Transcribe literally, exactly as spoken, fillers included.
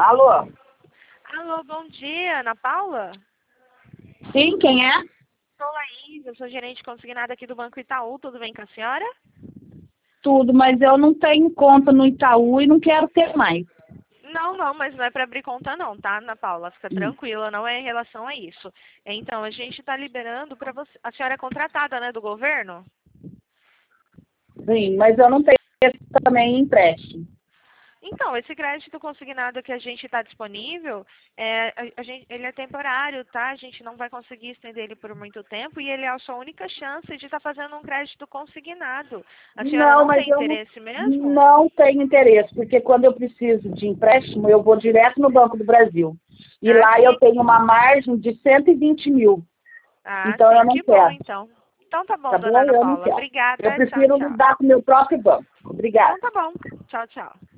Alô? Alô, bom dia, Ana Paula? Sim, quem é? Sou Laís, eu sou gerente consignada aqui do Banco Itaú, tudo bem com a senhora? Tudo, mas eu não tenho conta no Itaú e não quero ter mais. Não, não, mas não é para abrir conta não, tá, Ana Paula? Fica Hum. tranquila, não é em relação a isso. Então, a gente está liberando para você... A senhora é contratada, né, do governo? Sim, mas eu não tenho também empréstimo. Então, esse crédito consignado que a gente está disponível, é, a, a gente, ele é temporário, tá? A gente não vai conseguir estender ele por muito tempo e ele é a sua única chance de estar fazendo um crédito consignado. A senhora Não, não mas tem eu não, interesse mesmo? não tenho interesse, porque quando eu preciso de empréstimo, eu vou direto no Banco do Brasil. E Ah, lá eu sim. tenho uma margem de cento e vinte mil. Ah, Então eu sim, não que bom quero, então. Então tá bom, tá dona bom? Ana Eu não Paula. quero. Eu Obrigada, tchau, prefiro tchau. lidar com o meu próprio banco. Obrigada. Então tá bom. Tchau, tchau.